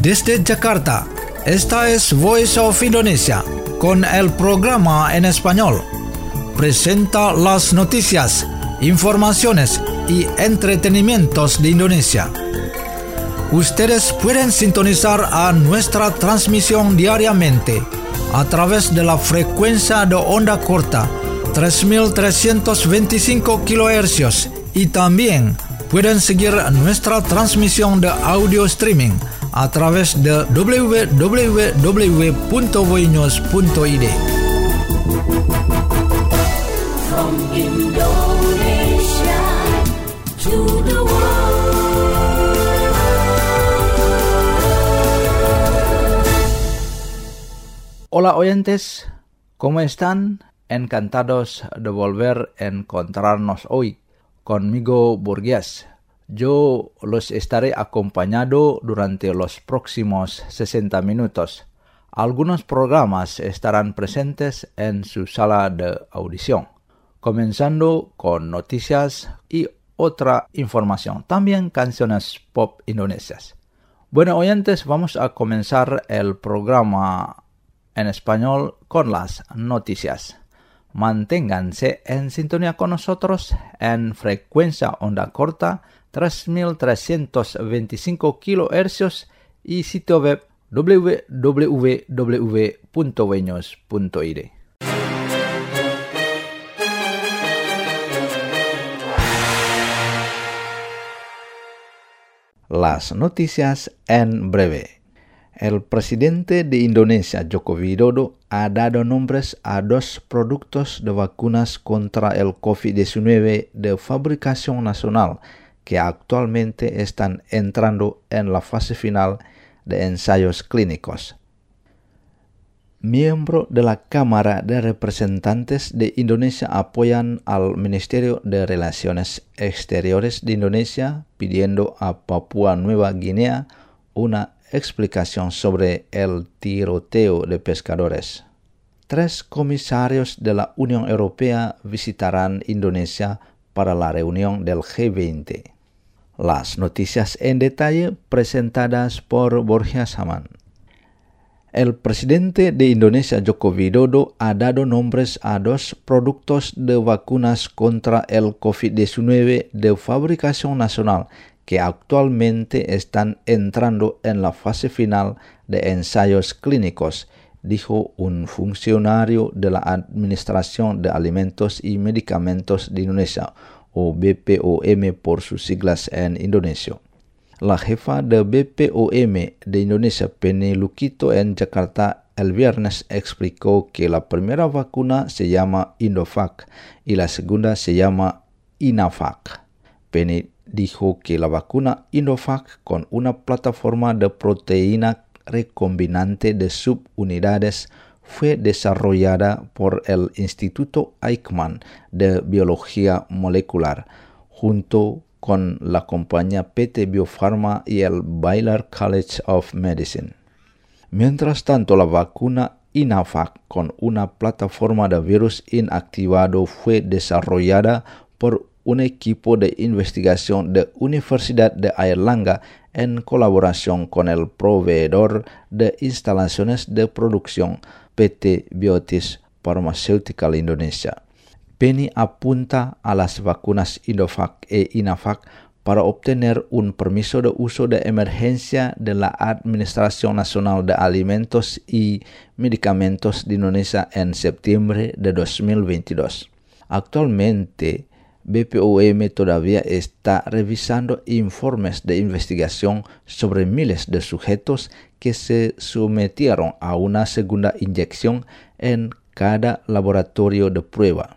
Desde Jakarta, esta es Voice of Indonesia, con el programa en español. Presenta las noticias, informaciones y entretenimientos de Indonesia. Ustedes pueden sintonizar a nuestra transmisión diariamente a través de la frecuencia de onda corta 3.325 kHz y también pueden seguir nuestra transmisión de audio streaming a través de www.voinews.id. From Indonesia to the world. Hola oyentes, ¿cómo están? Encantados de volver a encontrarnos hoy. Conmigo Burgués. Yo los estaré acompañando durante los próximos 60 minutos. Algunos programas estarán presentes en su sala de audición, comenzando con noticias y otra información, también canciones pop indonesias. Bueno, oyentes, vamos a comenzar el programa en español con las noticias. Manténganse en sintonía con nosotros en frecuencia onda corta 3.325 kHz y sitio web www.voinews.id. Las noticias en breve. El presidente de Indonesia, Joko Widodo, ha dado nombres a 2 productos de vacunas contra el COVID-19 de fabricación nacional que actualmente están entrando en la fase final de ensayos clínicos. Miembros de la Cámara de Representantes de Indonesia apoyan al Ministerio de Relaciones Exteriores de Indonesia pidiendo a Papua Nueva Guinea una explicación sobre el tiroteo de pescadores. 3 comisarios de la Unión Europea visitarán Indonesia para la reunión del G20. Las noticias en detalle presentadas por Borja Saman. El presidente de Indonesia, Joko Widodo, ha dado nombres a 2 productos de vacunas contra el COVID-19 de fabricación nacional que actualmente están entrando en la fase final de ensayos clínicos, dijo un funcionario de la Administración de Alimentos y Medicamentos de Indonesia, o BPOM por sus siglas en indonesio. La jefa de BPOM de Indonesia, Penny Lukito, en Jakarta el viernes explicó que la primera vacuna se llama Indovac y la segunda se llama Inavac. Penny dijo que la vacuna Indovac, con una plataforma de proteína recombinante de subunidades, fue desarrollada por el Instituto Eichmann de Biología Molecular, junto con la compañía PT Biopharma y el Baylor College of Medicine. Mientras tanto, la vacuna Inavac, con una plataforma de virus inactivado, fue desarrollada por un equipo de investigación de Universidad de Airlangga en colaboración con el proveedor de instalaciones de producción PT Biotis Pharmaceutical Indonesia. Penny apunta a las vacunas Indovac e Inavac para obtener un permiso de uso de emergencia de la Administración Nacional de Alimentos y Medicamentos de Indonesia en septiembre de 2022. Actualmente, BPOM todavía está revisando informes de investigación sobre miles de sujetos que se sometieron a una segunda inyección en cada laboratorio de prueba.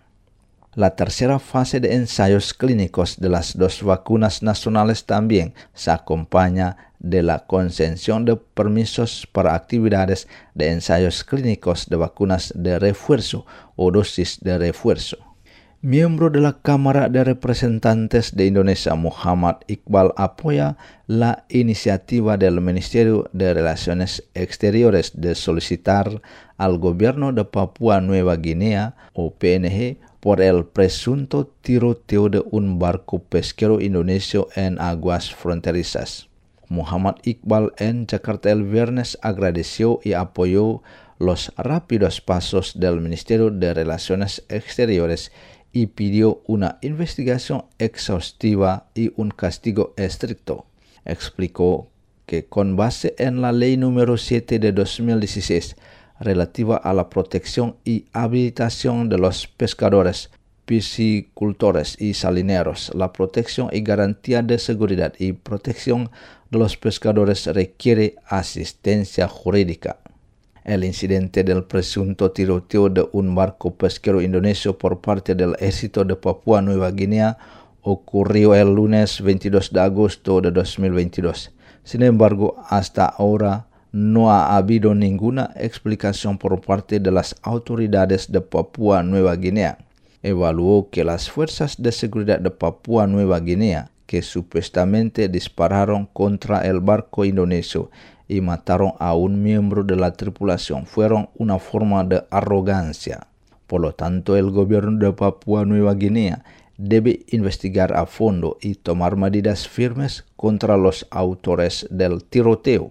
La tercera fase de ensayos clínicos de las 2 vacunas nacionales también se acompaña de la concesión de permisos para actividades de ensayos clínicos de vacunas de refuerzo o dosis de refuerzo. Miembro de la Cámara de Representantes de Indonesia, Muhammad Iqbal, apoya la iniciativa del Ministerio de Relaciones Exteriores de solicitar al gobierno de Papua Nueva Guinea, o PNG, por el presunto tiroteo de un barco pesquero indonesio en aguas fronterizas. Muhammad Iqbal en Jakarta el viernes agradeció y apoyó los rápidos pasos del Ministerio de Relaciones Exteriores y pidió una investigación exhaustiva y un castigo estricto. Explicó que con base en la Ley número 7 de 2016 relativa a la protección y habilitación de los pescadores, piscicultores y salineros, la protección y garantía de seguridad y protección de los pescadores requiere asistencia jurídica. El incidente del presunto tiroteo de un barco pesquero indonesio por parte del ejército de Papua Nueva Guinea ocurrió el lunes 22 de agosto de 2022. Sin embargo, hasta ahora no ha habido ninguna explicación por parte de las autoridades de Papua Nueva Guinea. Evaluó que las fuerzas de seguridad de Papua Nueva Guinea, que supuestamente dispararon contra el barco indonesio y mataron a un miembro de la tripulación, fueron una forma de arrogancia. Por lo tanto, el gobierno de Papua Nueva Guinea debe investigar a fondo y tomar medidas firmes contra los autores del tiroteo.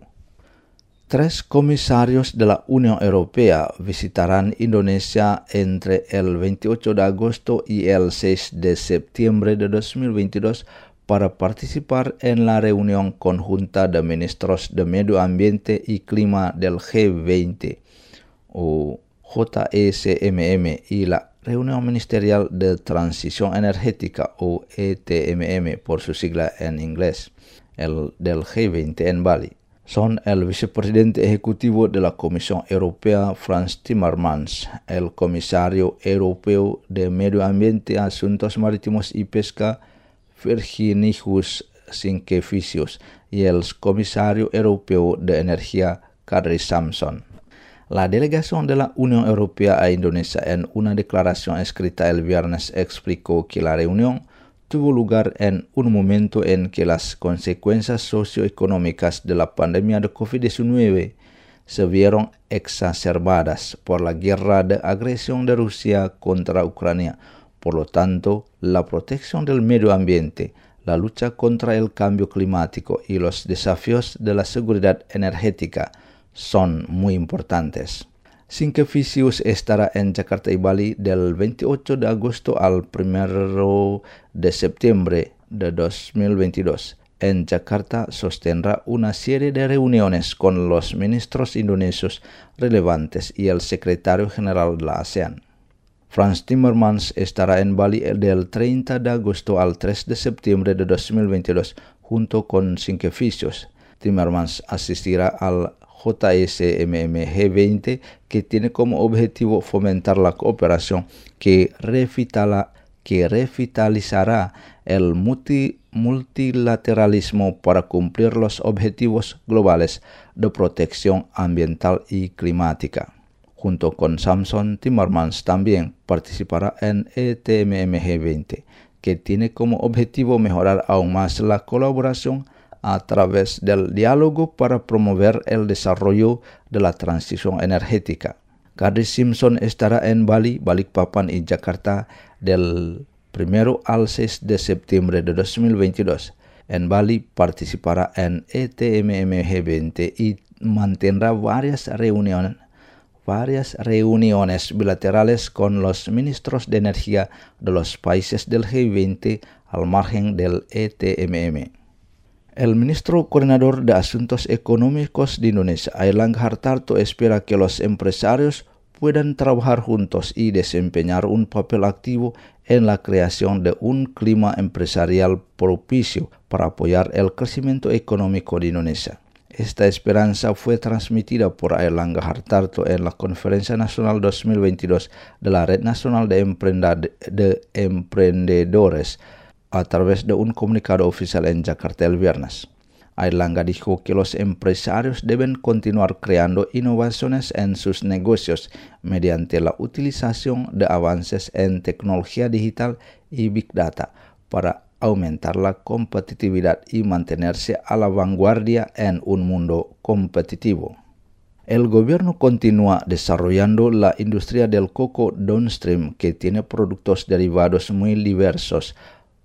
3 comisarios de la Unión Europea visitarán Indonesia entre el 28 de agosto y el 6 de septiembre de 2022 para participar en la reunión conjunta de ministros de Medio Ambiente y Clima del G20 o JSMM y la Reunión Ministerial de Transición Energética o ETMM por su sigla en inglés, el del G20 en Bali. Son el vicepresidente ejecutivo de la Comisión Europea, Frans Timmermans, el comisario europeo de Medio Ambiente, Asuntos Marítimos y Pesca, Virginijus Sinkevicius, y el comisario europeo de Energía, Kadri Samson. La delegación de la Unión Europea a Indonesia en una declaración escrita el viernes explicó que la reunión tuvo lugar en un momento en que las consecuencias socioeconómicas de la pandemia de COVID-19 se vieron exacerbadas por la guerra de agresión de Rusia contra Ucrania. Por lo tanto, la protección del medio ambiente, la lucha contra el cambio climático y los desafíos de la seguridad energética son muy importantes. Sinkevicius estará en Jakarta y Bali del 28 de agosto al 1 de septiembre de 2022. En Jakarta sostendrá una serie de reuniones con los ministros indonesios relevantes y el secretario general de la ASEAN. Frans Timmermans estará en Bali del 30 de agosto al 3 de septiembre de 2022 junto con Sinkevicius. Timmermans asistirá al JSMM G20, que tiene como objetivo fomentar la cooperación que revitalizará el multilateralismo para cumplir los objetivos globales de protección ambiental y climática. Junto con Samson, Timmermans también participará en ETMM G20, que tiene como objetivo mejorar aún más la colaboración a través del diálogo para promover el desarrollo de la transición energética. Kadri Simson estará en Bali, Balikpapan y Jakarta del 1 al 6 de septiembre de 2022. En Bali participará en ETMM G20 y mantendrá varias reuniones bilaterales con los ministros de energía de los países del G20 al margen del ETMM. El ministro coordinador de Asuntos Económicos de Indonesia, Airlangga Hartarto, espera que los empresarios puedan trabajar juntos y desempeñar un papel activo en la creación de un clima empresarial propicio para apoyar el crecimiento económico de Indonesia. Esta esperanza fue transmitida por Airlangga Hartarto en la Conferencia Nacional 2022 de la Red Nacional de Emprendedores a través de un comunicado oficial en Jakarta el viernes. Airlangga dijo que los empresarios deben continuar creando innovaciones en sus negocios mediante la utilización de avances en tecnología digital y Big Data para aumentar la competitividad y mantenerse a la vanguardia en un mundo competitivo. El gobierno continúa desarrollando la industria del coco downstream, que tiene productos derivados muy diversos,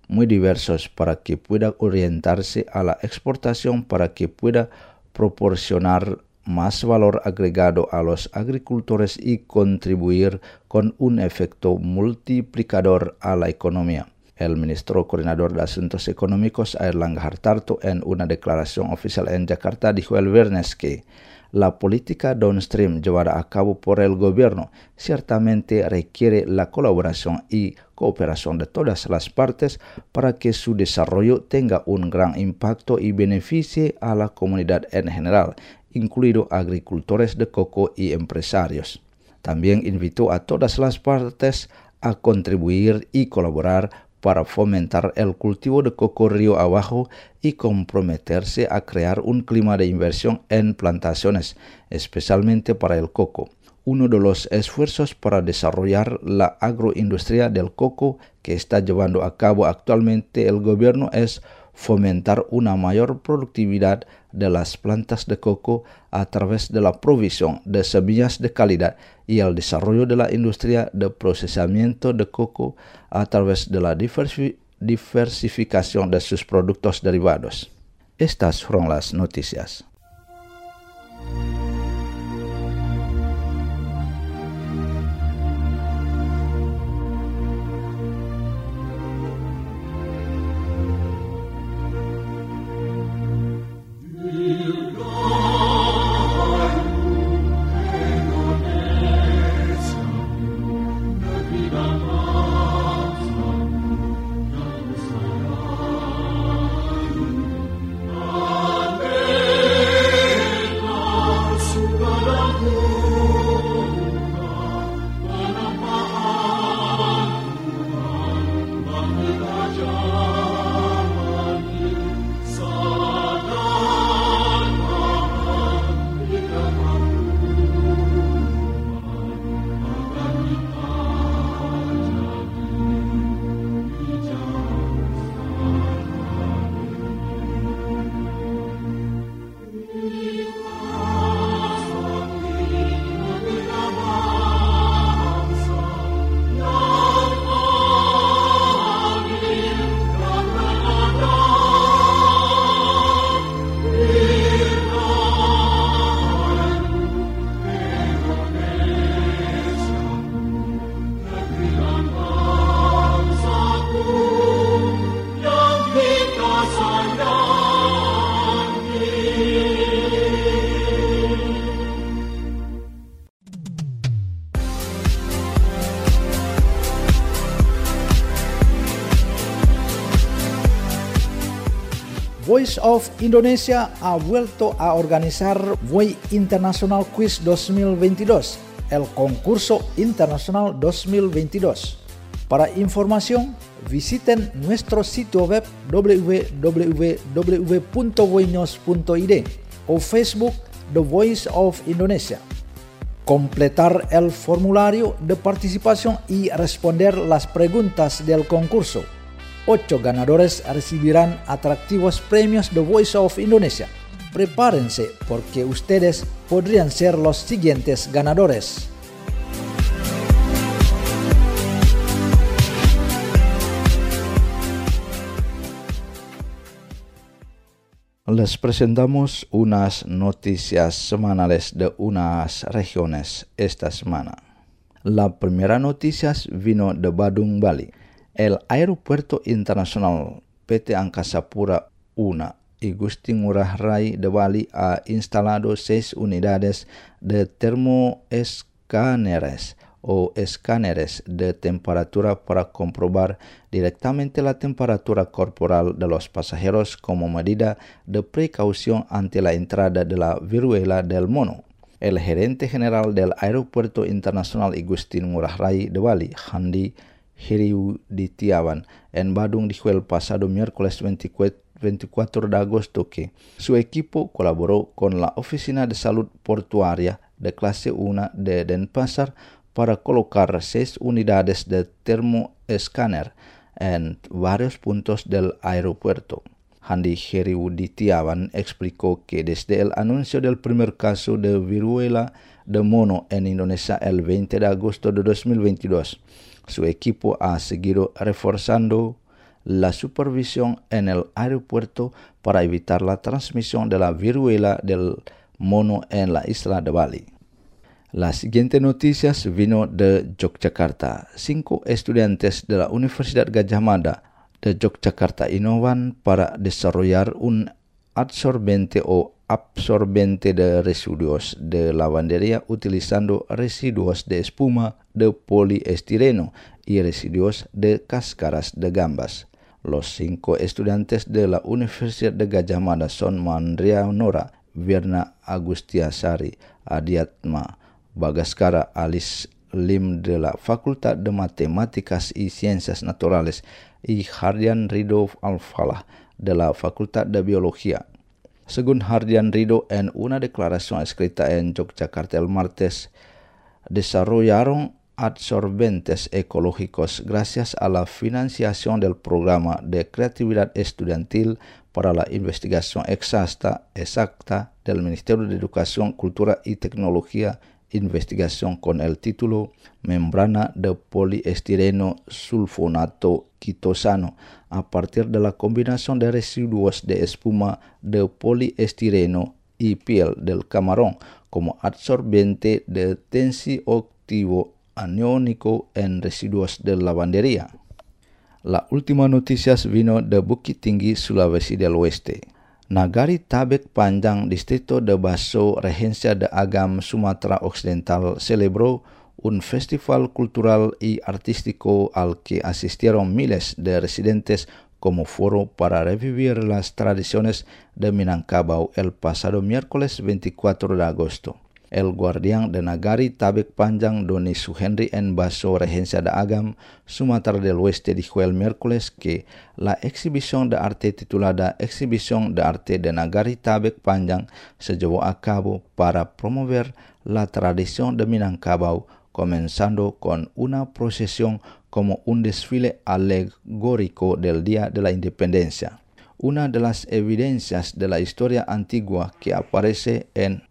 muy diversos para que pueda orientarse a la exportación, para que pueda proporcionar más valor agregado a los agricultores y contribuir con un efecto multiplicador a la economía. El ministro coordinador de Asuntos Económicos, Airlangga Hartarto, en una declaración oficial en Jakarta, dijo el viernes que la política downstream llevada a cabo por el gobierno ciertamente requiere la colaboración y cooperación de todas las partes para que su desarrollo tenga un gran impacto y beneficie a la comunidad en general, incluidos agricultores de coco y empresarios. También invitó a todas las partes a contribuir y colaborar para fomentar el cultivo de coco río abajo y comprometerse a crear un clima de inversión en plantaciones, especialmente para el coco. Uno de los esfuerzos para desarrollar la agroindustria del coco que está llevando a cabo actualmente el gobierno es fomentar una mayor productividad de las plantas de coco a través de la provisión de semillas de calidad y el desarrollo de la industria de procesamiento de coco a través de la diversificación de sus productos derivados. Estas fueron las noticias. Voice of Indonesia ha vuelto a organizar VOI International Quiz 2022, el concurso internacional 2022. Para información, visiten nuestro sitio web www.voinews.id o Facebook The Voice of Indonesia. Completar el formulario de participación y responder las preguntas del concurso. 8 ganadores recibirán atractivos premios The Voice of Indonesia. Prepárense porque ustedes podrían ser los siguientes ganadores. Les presentamos unas noticias semanales de unas regiones esta semana. La primera noticia vino de Badung, Bali. El Aeropuerto Internacional PT Angkasa Pura I Igusti Ngurah Rai de Bali ha instalado 6 unidades de termoescáneres o escáneres de temperatura para comprobar directamente la temperatura corporal de los pasajeros como medida de precaución ante la entrada de la viruela del mono. El gerente general del Aeropuerto Internacional Igusti Ngurah Rai de Bali, Handi Heriuditiawan, en Badung dijo el pasado miércoles 24 de agosto que su equipo colaboró con la Oficina de Salud Portuaria de clase 1 de Denpasar para colocar 6 unidades de termoescáner en varios puntos del aeropuerto. Handi Heriuditiawan explicó que desde el anuncio del primer caso de viruela de mono en Indonesia el 20 de agosto de 2022, su equipo ha seguido reforzando la supervisión en el aeropuerto para evitar la transmisión de la viruela del mono en la isla de Bali. La siguiente noticia vino de Yogyakarta. 5 estudiantes de la Universidad Gadjah Mada de Yogyakarta innovan para desarrollar un adsorbente o absorbente de residuos de lavandería utilizando residuos de espuma de poliestireno y residuos de cáscaras de gambas. Los 5 estudiantes de la Universidad de Gadjah Mada son Mandria Nora, Virna Agustiasari, Adiatma Bagaskara Alice Lim de la Facultad de Matemáticas y Ciencias Naturales y Hardian Rido Al-Falah de la Facultad de Biología. Según Hardian Rido, en una declaración escrita en Yogyakarta el martes, desarrollaron adsorbentes ecológicos gracias a la financiación del programa de creatividad estudiantil para la investigación exacta del Ministerio de Educación, Cultura y Tecnología, investigación con el título Membrana de poliestireno sulfonato quitosano a partir de la combinación de residuos de espuma de poliestireno y piel del camarón como adsorbente de tensioactivo aniónico en residuos de lavandería. La última noticia vino de Bukit Tinggi, Sulawesi del Oeste. Nagari Tabek Panjang, distrito de Baso, Regencia de Agam, Sumatera Occidental, celebró un festival cultural y artístico al que asistieron miles de residentes como foro para revivir las tradiciones de Minangkabau el pasado miércoles 24 de agosto. El guardián de Nagari Tabek Panjang, Doni Suhendri en Baso, Regencia de Agam, Sumatera del Oeste, dijo el miércoles que la exhibición de arte titulada Exhibición de Arte de Nagari Tabek Panjang se llevó a cabo para promover la tradición de Minangkabau, comenzando con una procesión como un desfile alegórico del Día de la Independencia. Una de las evidencias de la historia antigua que aparece en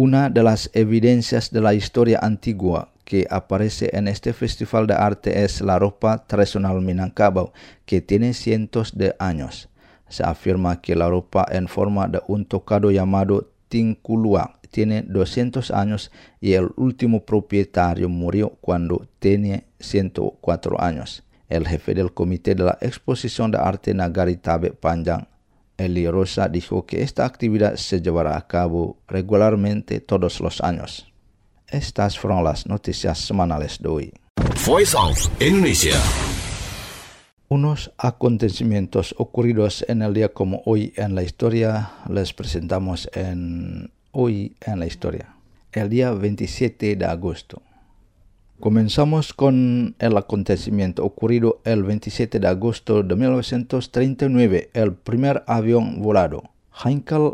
este festival de arte es la ropa tradicional Minangkabau, que tiene cientos de años. Se afirma que la ropa en forma de un tocado llamado Tingkulua tiene 200 años y el último propietario murió cuando tenía 104 años. El jefe del comité de la exposición de arte Nagari Tabek Panjang, Eli Rosa, dijo que esta actividad se llevará a cabo regularmente todos los años. Estas fueron las noticias semanales de hoy. Voice of Indonesia. Unos acontecimientos ocurridos en el día como hoy en la historia les presentamos en Hoy en la Historia. El día 27 de agosto. Comenzamos con el acontecimiento ocurrido el 27 de agosto de 1939, el primer avión volado. Heinkel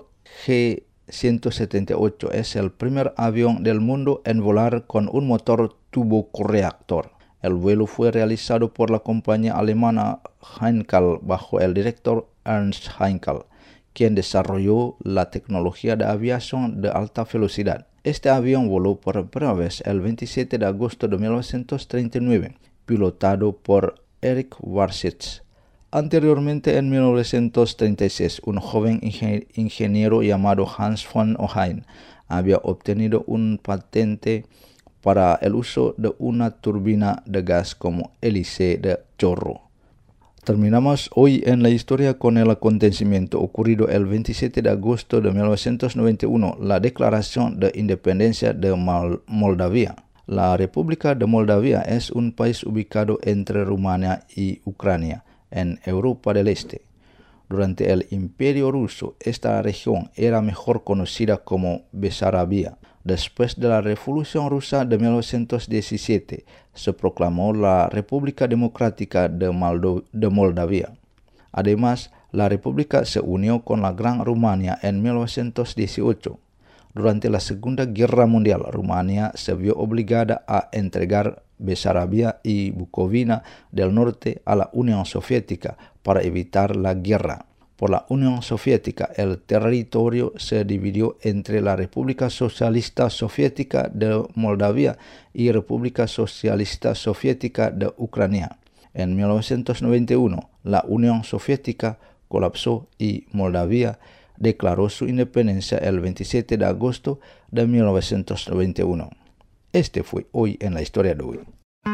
G-178 es el primer avión del mundo en volar con un motor turboreactor. El vuelo fue realizado por la compañía alemana Heinkel bajo el director Ernst Heinkel, quien desarrolló la tecnología de aviación de alta velocidad. Este avión voló por primera vez el 27 de agosto de 1939, pilotado por Erich Warsitz. Anteriormente, en 1936, un joven ingeniero llamado Hans von Ohain había obtenido un patente para el uso de una turbina de gas como hélice de chorro. Terminamos hoy en la historia con el acontecimiento ocurrido el 27 de agosto de 1991, la declaración de independencia de Moldavia. La República de Moldavia es un país ubicado entre Rumania y Ucrania, en Europa del Este. Durante el Imperio Ruso, esta región era mejor conocida como Besarabia. Después de la Revolución Rusa de 1917, se proclamó la República Democrática de Moldavia. Además, la República se unió con la Gran Rumania en 1918. Durante la Segunda Guerra Mundial, Rumania se vio obligada a entregar Besarabia y Bucovina del Norte a la Unión Soviética para evitar la guerra. Por la Unión Soviética, el territorio se dividió entre la República Socialista Soviética de Moldavia y República Socialista Soviética de Ucrania. En 1991, la Unión Soviética colapsó y Moldavia declaró su independencia el 27 de agosto de 1991. Este fue Hoy en la Historia de hoy.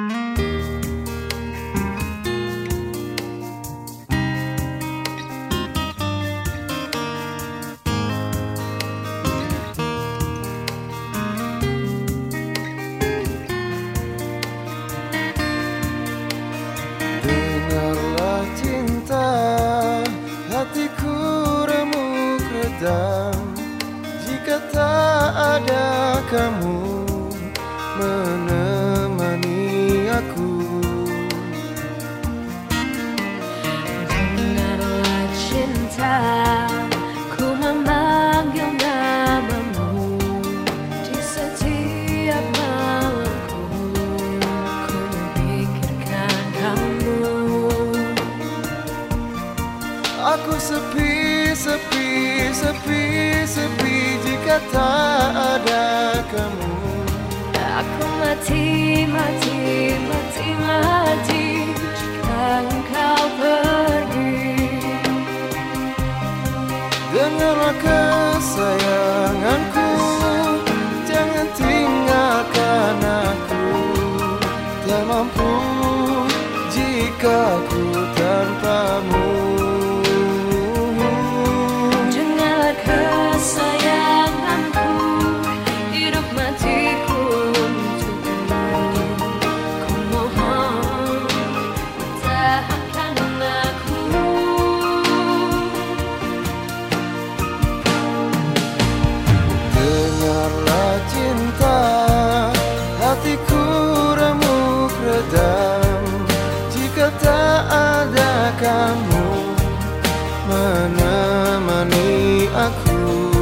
Dengarlah cinta, hatiku remuk redam. Jika tak ada kamu menemani aku. Dengarlah cinta, ku memanggil namamu di setiap malamku. Ku memikirkan kamu. Aku sepi, sepi, sepi, sepi jika tak ada kamu. Aku mati, mati, mati, mati jika engkau pergi. Dengarlah kesayanganku, jangan tinggalkan aku. Tak mampu jika ku tanpamu. Dengarlah kesayanganku, hidup matiku untukmu. Ku mohon, pertahankan aku. Dengarlah cinta, hatiku remuk redam. Jika tak ada kamu menemani aku.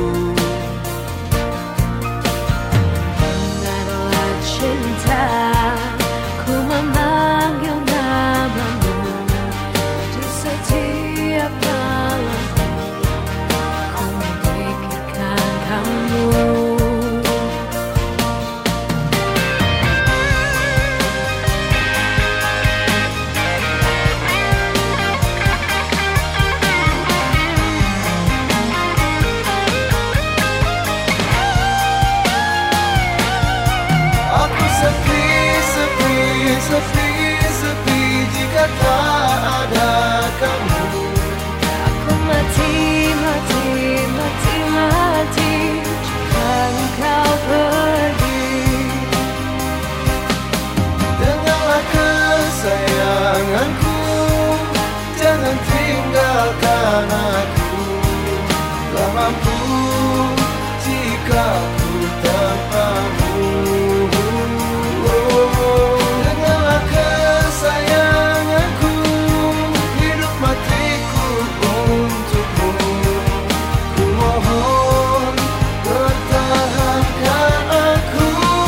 Dengarlah cinta, ku memanggil namamu di setiap malamku. Ku memikirkan kamu. Aku sepi, sepi, sepi, sepi jika tak ada kamu. Aku mati, mati, mati, mati jika engkau pergi. Dengarlah kesayanganku, jangan tinggalkan aku. Tak mampu jika ku tanpamu. Dengarlah kesayanganku, hidup matiku untukmu. Ku mohon, pertahankan aku.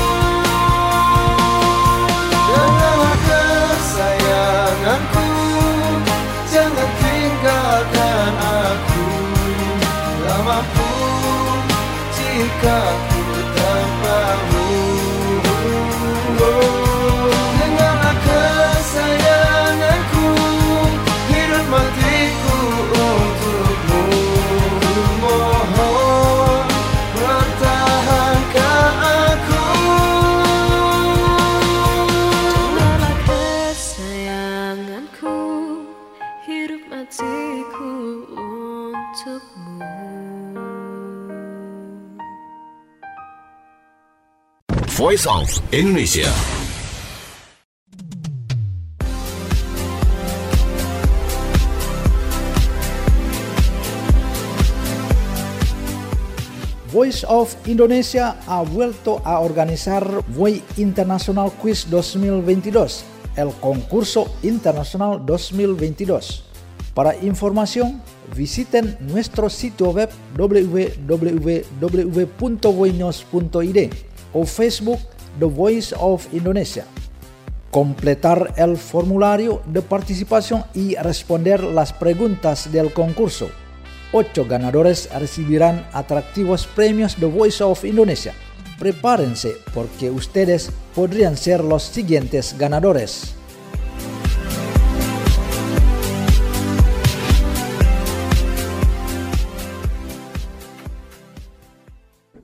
Dengarlah kesayanganku, jangan tinggalkan aku. Tak mampu jika ku tanpamu. Dengarlah kesayanganku, hidup matiku untukmu. Mohon, pertahankan aku. Dengarlah kesayanganku, hidup matiku untukmu. Voice of Indonesia. Voice of Indonesia ha vuelto a organizar VOI International Quiz 2022, el concurso internacional 2022. Para información, visiten nuestro sitio web www.voinews.id o Facebook The Voice of Indonesia. Completar el formulario de participación y responder las preguntas del concurso. 8 ganadores recibirán atractivos premios The Voice of Indonesia. Prepárense porque ustedes podrían ser los siguientes ganadores.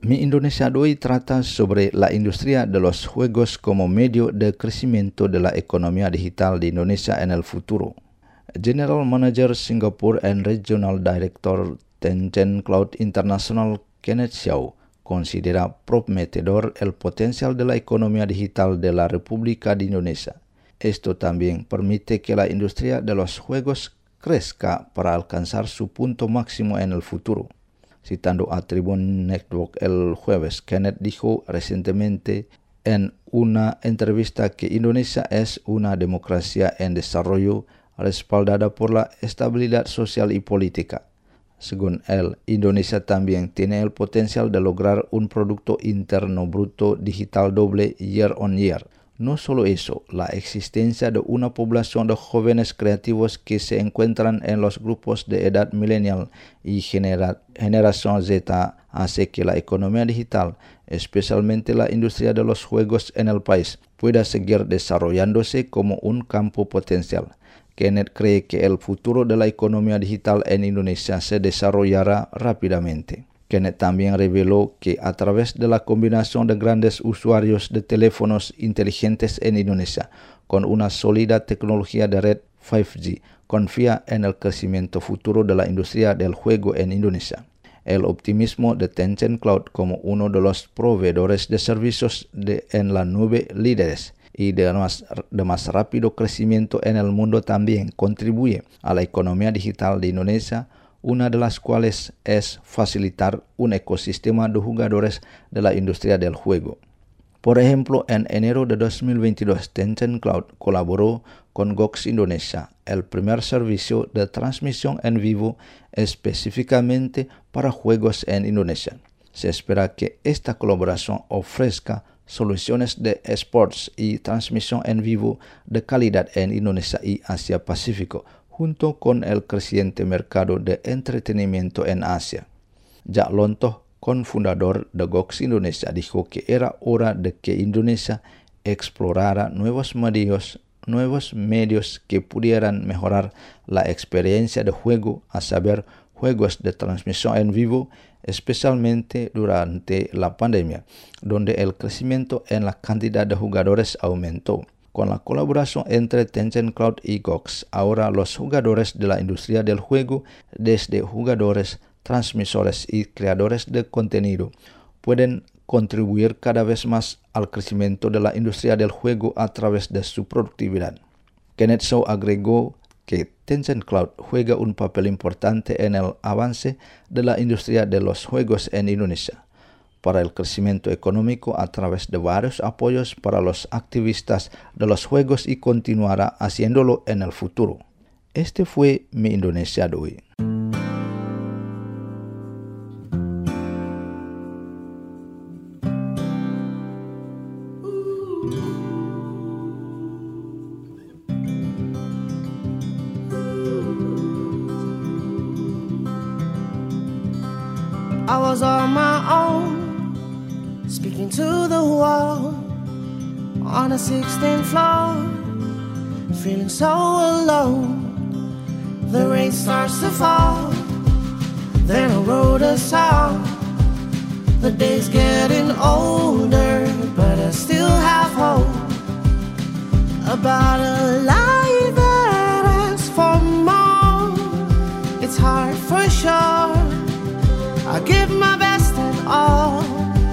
Mi Indonesia de hoy trata sobre la industria de los juegos como medio de crecimiento de la economía digital de Indonesia en el futuro. General Manager Singapore and Regional Director Tencent Cloud International Kenneth Xiao considera prometedor el potencial de la economía digital de la República de Indonesia. Esto también permite que la industria de los juegos crezca para alcanzar su punto máximo en el futuro. Citando a Tribune Network el jueves, Kenneth dijo recientemente en una entrevista que Indonesia es una democracia en desarrollo respaldada por la estabilidad social y política. Según él, Indonesia también tiene el potencial de lograr un Producto Interno Bruto digital doble year on year. No solo eso, la existencia de una población de jóvenes creativos que se encuentran en los grupos de edad millennial y generación Z hace que la economía digital, especialmente la industria de los juegos en el país, pueda seguir desarrollándose como un campo potencial. Kenneth cree que el futuro de la economía digital en Indonesia se desarrollará rápidamente. Kenneth también reveló que a través de la combinación de grandes usuarios de teléfonos inteligentes en Indonesia con una sólida tecnología de red 5G, confía en el crecimiento futuro de la industria del juego en Indonesia. El optimismo de Tencent Cloud como uno de los proveedores de servicios en la nube líderes y de más rápido crecimiento en el mundo también contribuye a la economía digital de Indonesia, una de las cuales es facilitar un ecosistema de jugadores de la industria del juego. Por ejemplo, en enero de 2022, Tencent Cloud colaboró con GOX Indonesia, el primer servicio de transmisión en vivo específicamente para juegos en Indonesia. Se espera que esta colaboración ofrezca soluciones de esports y transmisión en vivo de calidad en Indonesia y Asia Pacífico, junto con el creciente mercado de entretenimiento en Asia. Jack Lontoh, cofundador de GOX Indonesia, dijo que era hora de que Indonesia explorara nuevos medios que pudieran mejorar la experiencia de juego, a saber, juegos de transmisión en vivo, especialmente durante la pandemia, donde el crecimiento en la cantidad de jugadores aumentó. Con la colaboración entre Tencent Cloud y GOX, ahora los jugadores de la industria del juego, desde jugadores, transmisores y creadores de contenido, pueden contribuir cada vez más al crecimiento de la industria del juego a través de su productividad. Kenneth Xiao agregó que Tencent Cloud juega un papel importante en el avance de la industria de los juegos en Indonesia, para el crecimiento económico a través de varios apoyos para los activistas de los juegos y continuará haciéndolo en el futuro. Este fue Mi Indonesia de hoy. I was on my own, speaking to the wall, on a 16th floor, feeling so alone. The rain starts to fall, then I wrote a song. The day's getting older, but I still have hope about a life that asks for more. It's hard for sure, I give my best and all.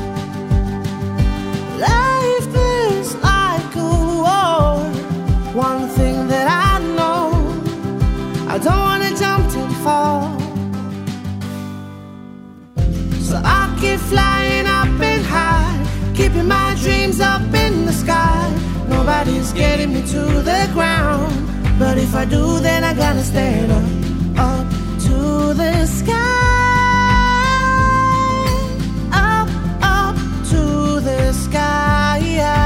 Life is like a war. One thing that I know, I don't wanna jump and fall. So I keep flying up and high, keeping my dreams up in the sky. Nobody's getting me to the ground, but if I do, then I gotta stand up to the sky. The sky.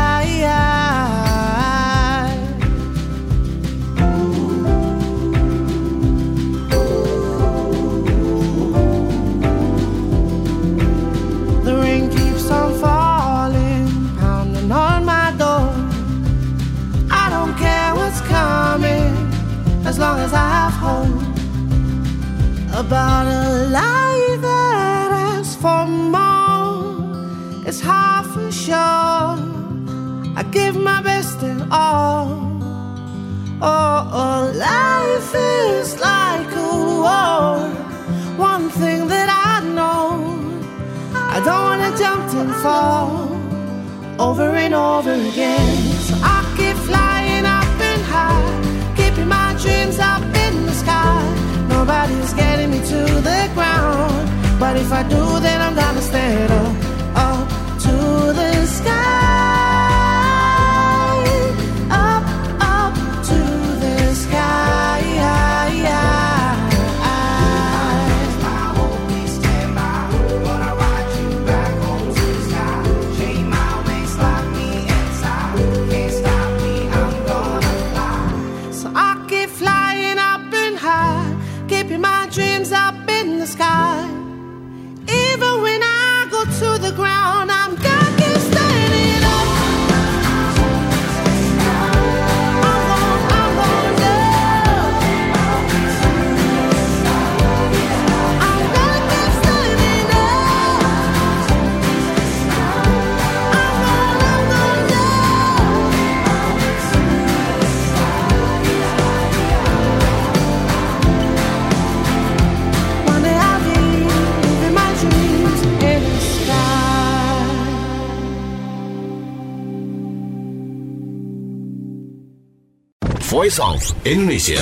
The rain keeps on falling, pounding on my door. I don't care what's coming, as long as I have hope about a life that asks for more. it's half for sure. I give my best and all. Oh, life is like a war. One thing that I know, I don't wanna jump and fall over and over again. So I keep flying up and high, keeping my dreams up in the sky. Nobody's getting me to the ground, but if I do, then I'm gonna stand up to the sky. Voice of Indonesia.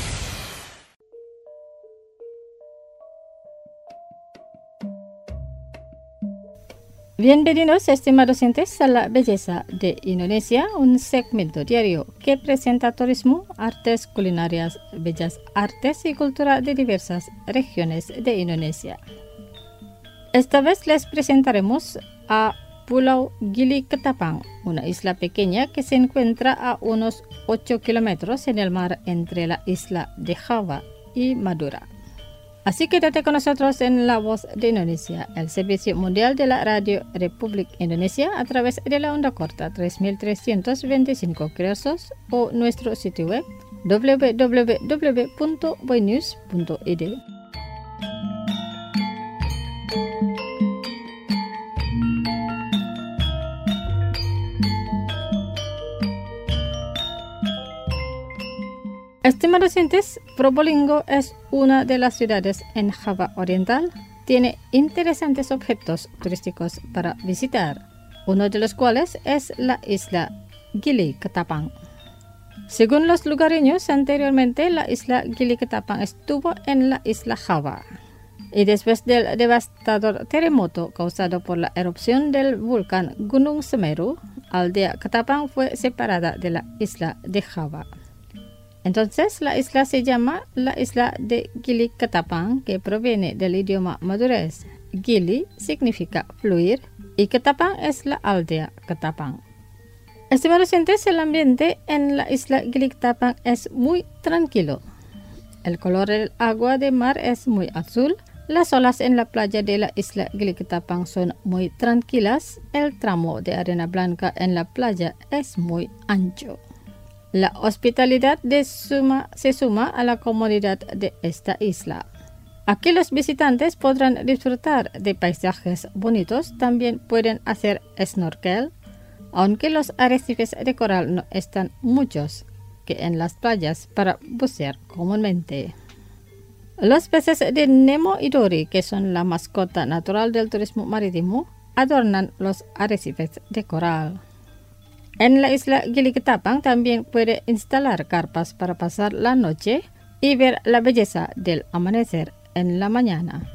Bienvenidos, estimados oyentes, a La Belleza de Indonesia, un segmento diario que presenta turismo, artes culinarias, bellas artes y cultura de diversas regiones de Indonesia. Esta vez les presentaremos a Pulau Gili Ketapang, una isla pequeña que se encuentra a unos 8 kilómetros en el mar entre la isla de Java y Madura. Así que quédate con nosotros en La Voz de Indonesia, el servicio mundial de la Radio Republik Indonesia a través de la onda corta 3325 kHz o nuestro sitio web www.boynews.id. Estimados oyentes, Probolinggo es una de las ciudades en Java Oriental. Tiene interesantes objetos turísticos para visitar, uno de los cuales es la isla Gili Ketapang. Según los lugareños, anteriormente la isla Gili Ketapang estuvo en la isla Java. Y después del devastador terremoto causado por la erupción del volcán Gunung Semeru, aldea Ketapang fue separada de la isla de Java. Entonces, la isla se llama la isla de Gili Ketapang, que proviene del idioma madurés. Gili significa fluir y Ketapang es la aldea Ketapang. Estimados oyentes, el ambiente en la isla Gili Ketapang es muy tranquilo. El color del agua de mar es muy azul. Las olas en la playa de la isla Gili Ketapang son muy tranquilas. El tramo de arena blanca en la playa es muy ancho. La hospitalidad se suma a la comodidad de esta isla. Aquí los visitantes podrán disfrutar de paisajes bonitos, también pueden hacer snorkel, aunque los arrecifes de coral no están muchos que en las playas para bucear comúnmente. Los peces de Nemo y Dory, que son la mascota natural del turismo marítimo, adornan los arrecifes de coral. En la isla Gili Ketapang también puede instalar carpas para pasar la noche y ver la belleza del amanecer en la mañana.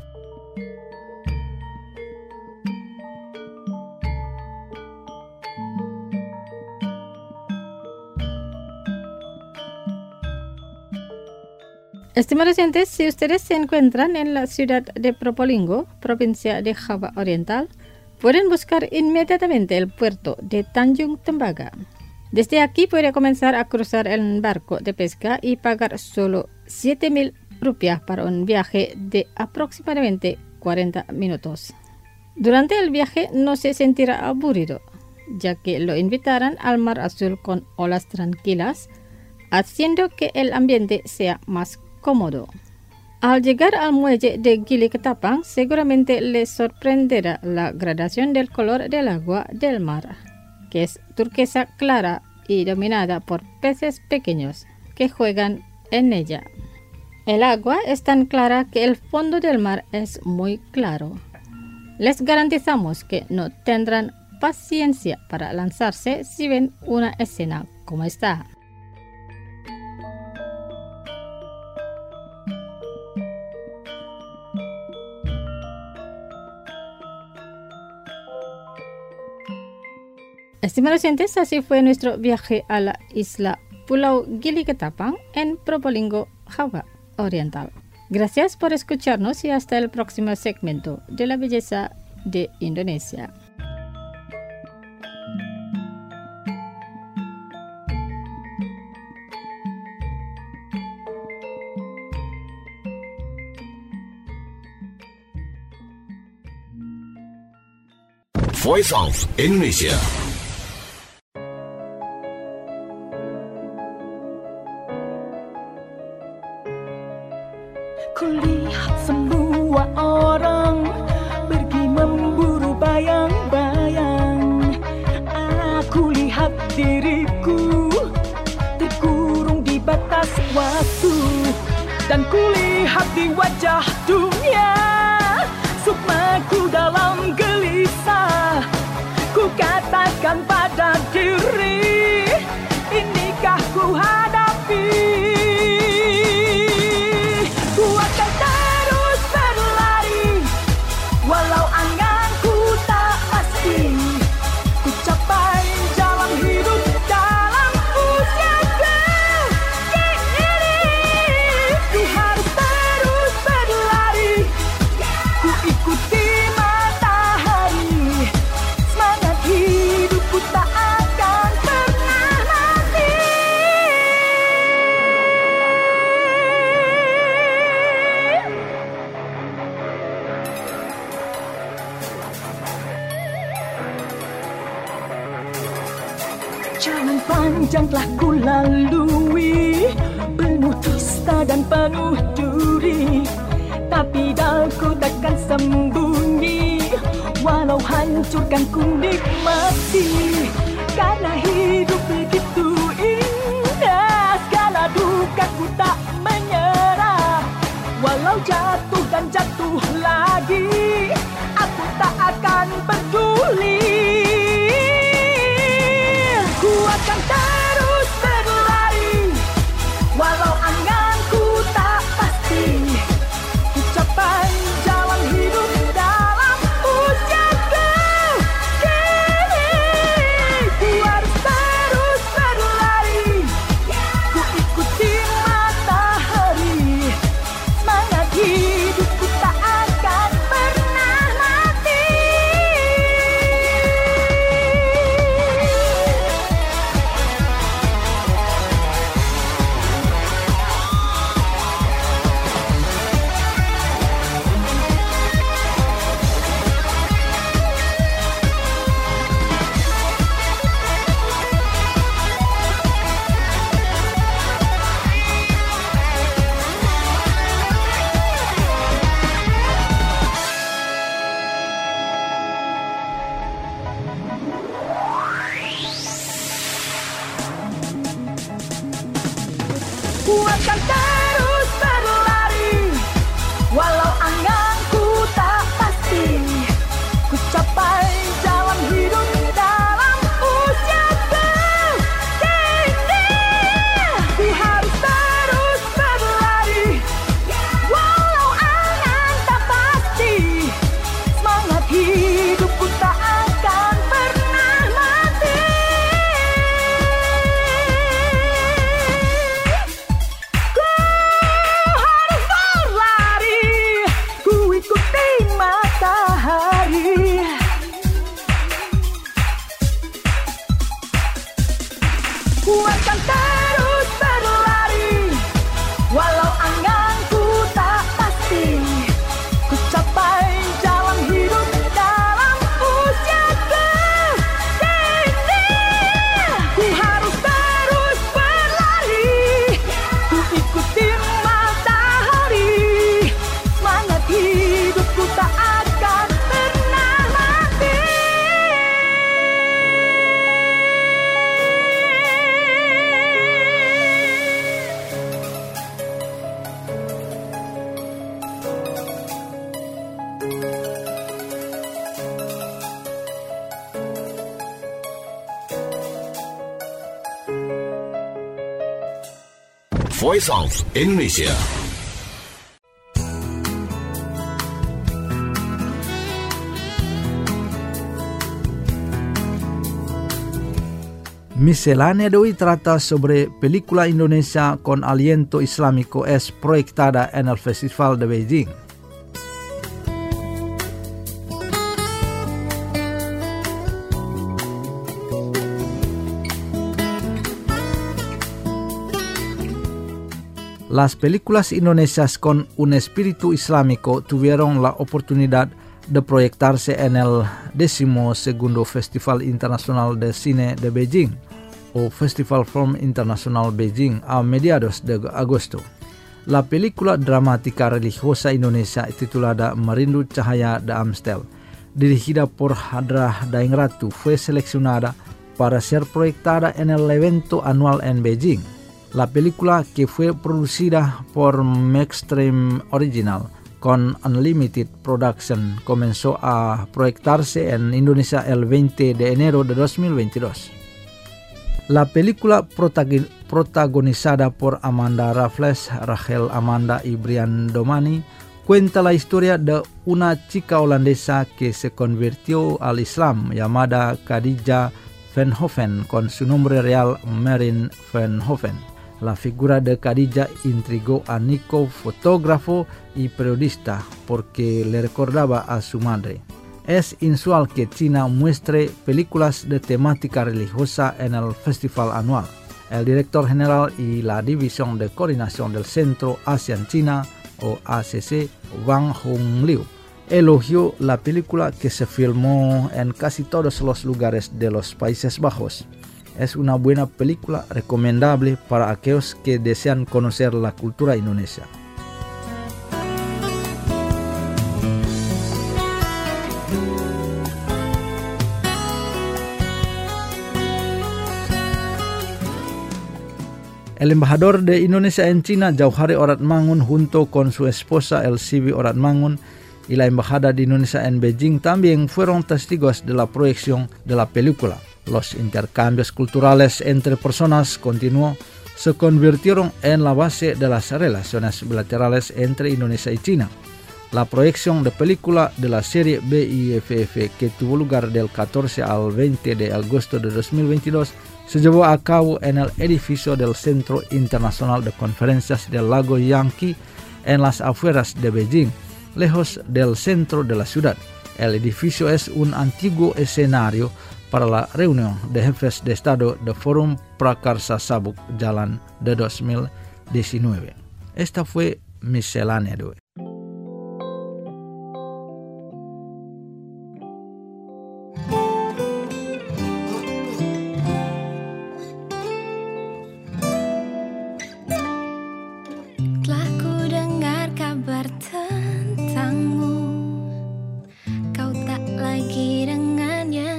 Estimados oyentes, si ustedes se encuentran en la ciudad de Probolinggo, provincia de Java Oriental, pueden buscar inmediatamente el puerto de Tanjung Tembaga. Desde aquí puede comenzar a cruzar el barco de pesca y pagar solo 7.000 rupias para un viaje de aproximadamente 40 minutos. Durante el viaje no se sentirá aburrido, ya que lo invitarán al mar azul con olas tranquilas, haciendo que el ambiente sea más cómodo. Al llegar al muelle de Gili Ketapang, seguramente les sorprenderá la gradación del color del agua del mar, que es turquesa clara y dominada por peces pequeños que juegan en ella. El agua es tan clara que el fondo del mar es muy claro. Les garantizamos que no tendrán paciencia para lanzarse si ven una escena como esta. Estimados oyentes, así fue nuestro viaje a la isla Pulau Gili Ketapang en Probolinggo, Java Oriental. Gracias por escucharnos y hasta el próximo segmento de la belleza de Indonesia. Voice of Indonesia. Kulihat semua orang pergi memburu bayang-bayang. Aku lihat diriku terkurung di batas waktu, dan kulihat di wajah dunia sukmaku dalam gelisah. Ku katakan pada diri, inikah ku hadapi? Walau anganku tak pasti, ku capai jalan hidup dalam usiaku ini. Ku harus terus berlari, ku ikuti matahari. Semangat hidupku tak akan pernah mati. Jalan panjang telah ku lalui, penuh dusta dan penuh duri, tapi daku takkan sembunyi, walau hancurkan ku nikmati. Karena hidup begitu indah, segala duka ku tak menyerah. Walau jatuh dan jatuh lagi, aku tak akan peduli. Ku akan terus berlari, walau anganku tak pasti. Ku capai jalan hidup dalam usiaku kini. Ku harus terus berlari, ku ikuti matahari. Semangat hidupku tak akan pernah mati. Ku akan terus berlari, walau anganku tak pasti. Ku capai jalan hidup dalam usiaku kini. Ku harus terus berlari, walau angan tak pasti. Semangat hidupku tak akan pernah mati. Ku Voice of Indonesia. Miscelánea de hoy trata sobre película Indonesia con aliento islámico es proyectada en el Festival de Beijing. Las películas indonesias con un espíritu islámico tuvieron la oportunidad de proyectarse en el 12º Festival Internacional de Cine de Beijing, o Festival Film International Beijing, a mediados de agosto. La película dramática religiosa Indonesia titulada Merindu Cahaya de Amstel, dirigida por Hadrah Daengratu, fue seleccionada para ser proyectada en el evento anual en Beijing. La película, que fue producida por Maxstream Original con Unlimited Production, comenzó a proyectarse en Indonesia el 20 de enero de 2022. La película protagonizada por Amanda Raffles, Rachel Amanda y Brian Domani cuenta la historia de una chica holandesa que se convirtió al Islam llamada Khadija Van Hoven con su nombre real Marin Van Hoven. La figura de Khadija intrigó a Nico, fotógrafo y periodista, porque le recordaba a su madre. Es inusual que China muestre películas de temática religiosa en el festival anual. El director general y la división de coordinación del Centro ASEAN-China, o ACC, Wang Hongliu, elogió la película, que se filmó en casi todos los lugares de los Países Bajos. Es una buena película recomendable para aquellos que desean conocer la cultura indonesia. El embajador de Indonesia en China, Jauhari Oratmangun, junto con su esposa Elsibi Oratmangun, y la embajada de Indonesia en Beijing también fueron testigos de la proyección de la película. Los intercambios culturales entre personas se convirtieron en la base de las relaciones bilaterales entre Indonesia y China. La proyección de película de la serie BIFF, que tuvo lugar del 14 al 20 de agosto de 2022, se llevó a cabo en el edificio del Centro Internacional de Conferencias del Lago Yangtze, en las afueras de Beijing, lejos del centro de la ciudad. El edificio es un antiguo escenario para la reunión de jefes de Estado de Forum Prakarsa Sabuk Jalan de 2019. Esta fue Miscelánea de hoy. Telah ku dengar kabar tentangmu, kau tak lagi dengannya.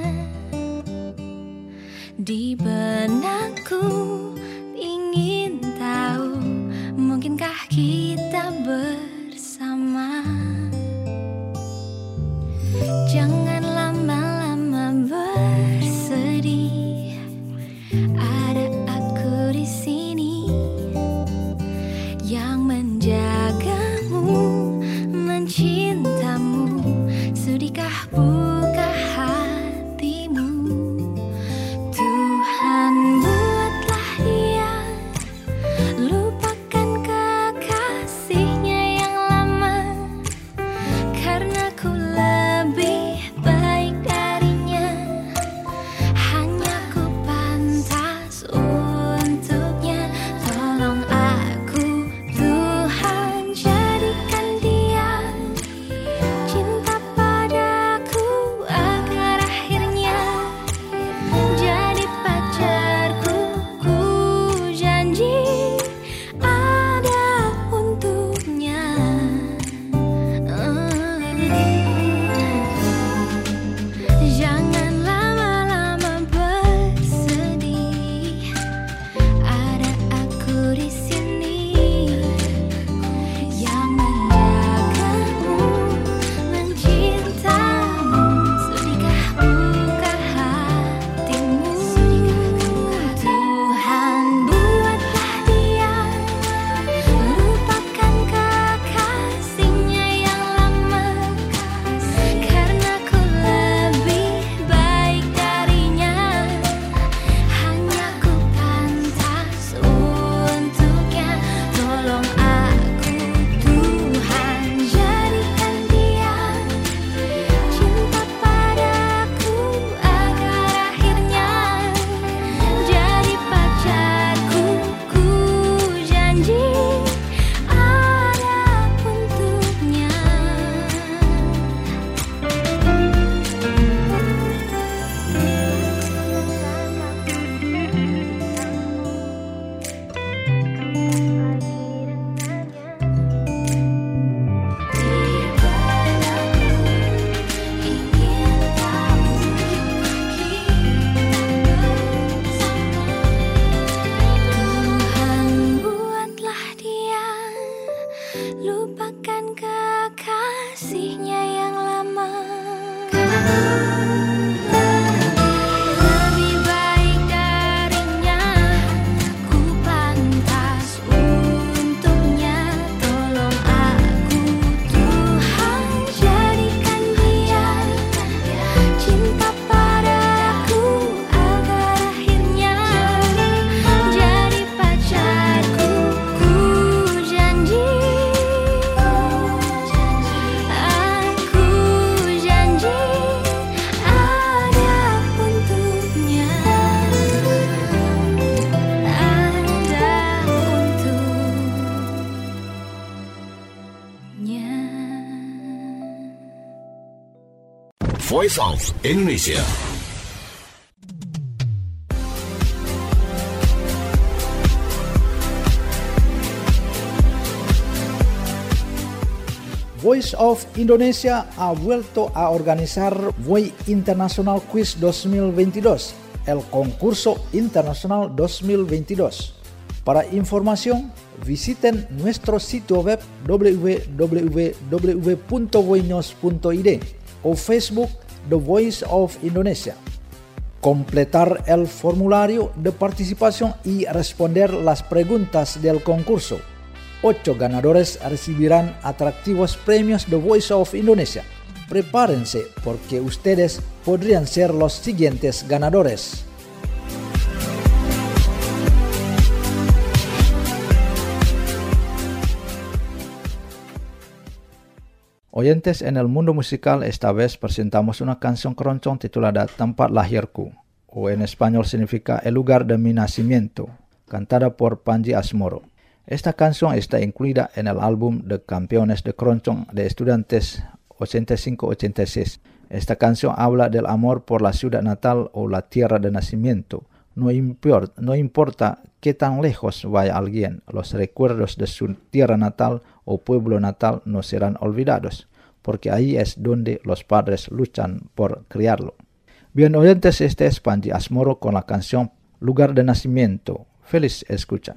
Di benakku ingin tahu, mungkinkah kita bersama. Voice of Indonesia. Voice of Indonesia ha vuelto a organizar VOI International Quiz 2022, el concurso internacional 2022. Para información, visiten nuestro sitio web www.voinews.id o Facebook The Voice of Indonesia. Completar el formulario de participación y responder las preguntas del concurso. 8 ganadores recibirán atractivos premios The Voice of Indonesia. Prepárense porque ustedes podrían ser los siguientes ganadores. Oyentes, en el mundo musical esta vez presentamos una canción keroncong titulada Tempat Lahirku, o en español significa El lugar de mi nacimiento, cantada por Panji Asmoro. Esta canción está incluida en el álbum de Campeones de Keroncong de Estudiantes 85-86. Esta canción habla del amor por la ciudad natal o la tierra de nacimiento. No importa qué tan lejos vaya alguien, los recuerdos de su tierra natal o pueblo natal no serán olvidados, porque ahí es donde los padres luchan por criarlo. Bien, oyentes, este es Panji Asmoro con la canción Lugar de Nacimiento. Feliz escucha.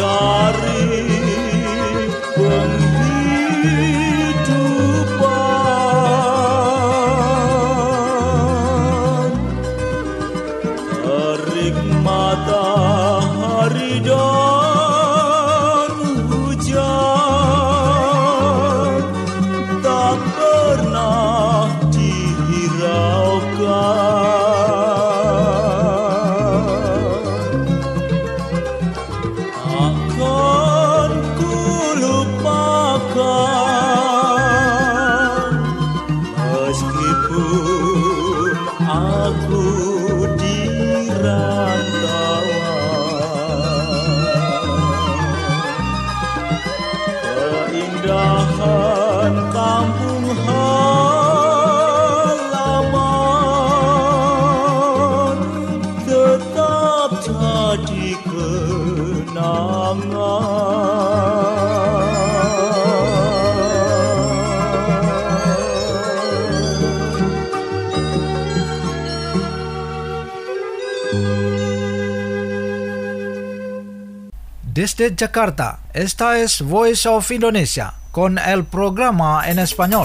cari penghidupan. Terik matahari dan hujan tak pernah dihiraukan. Akan ku lupakan meskipun aku di keindahan kampung halaman tetap jadi Desde Jakarta, esta es Voice of Indonesia con el programa en español.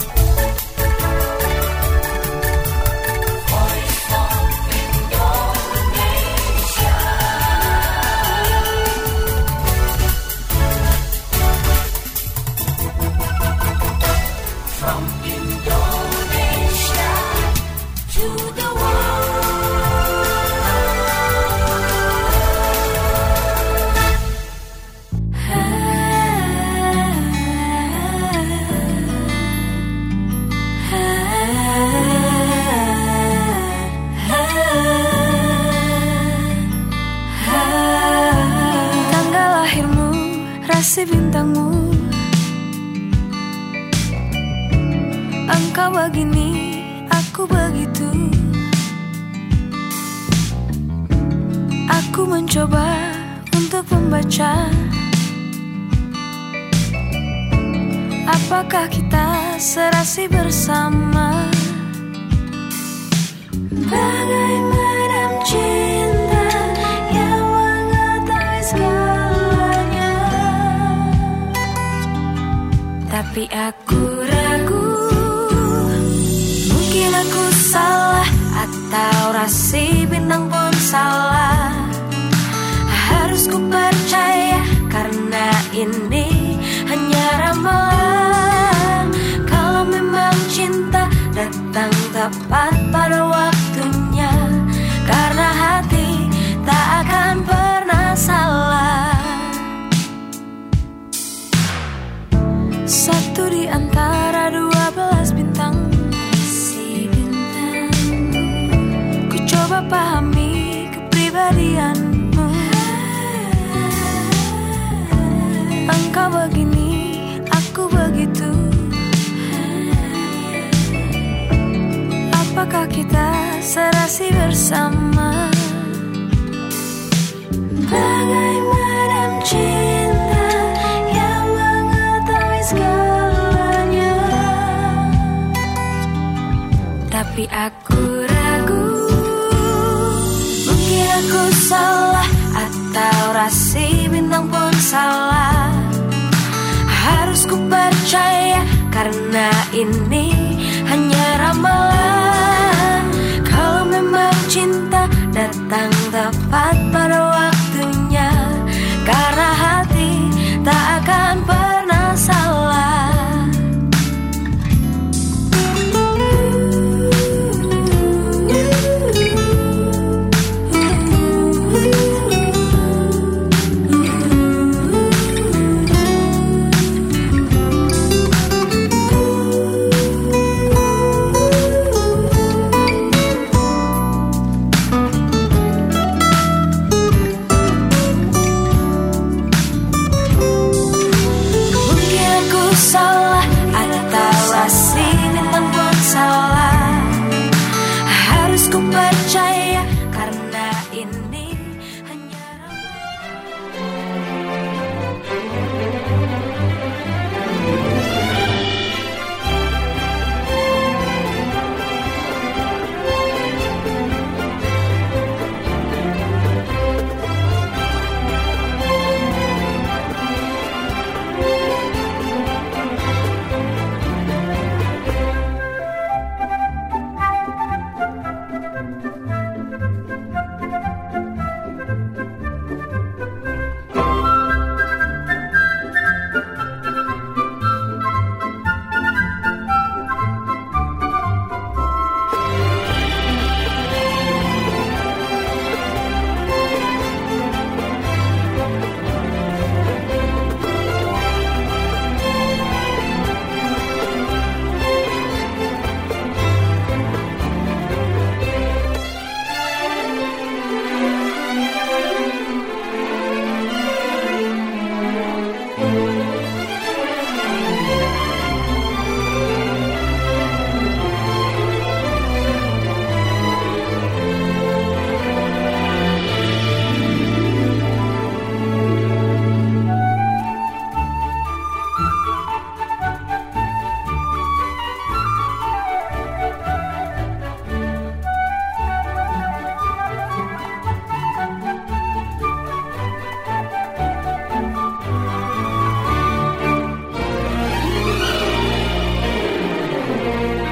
From Indonesia to the rasi bintangmu, engkau begini, aku begitu. Aku mencoba untuk membaca, apakah kita serasi bersama? Bagaimana cinta yang mengetahui segalanya, tapi aku ragu, mungkin aku salah atau rasi bintang pun salah. Harus ku percaya karena ini hanya ramalan. Kalau memang cinta datang tepat pada waktunya, karena hati tak akan pernah salah. Satu di antara 12 bintang, si bintang, ku coba pahami kepribadianmu. Engkau begini, aku begitu. Apakah kita serasi bersama? Bagaimana cinta yang mengetahui segalanya, tapi aku ragu, mungkin aku salah atau rasi bintang pun salah. Harus ku percaya karena ini hanya ramalan. Kalau memang cinta datang tepat pada waktunya, karena hati tak akan pernah salah.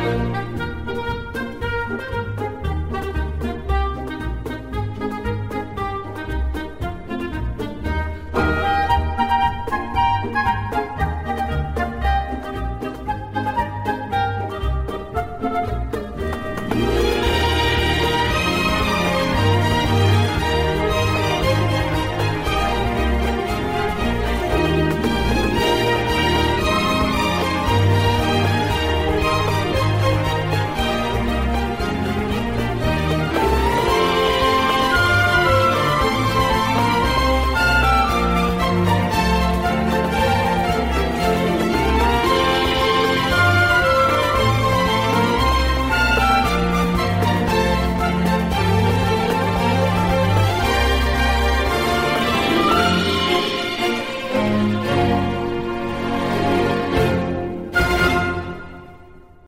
Probolinggo.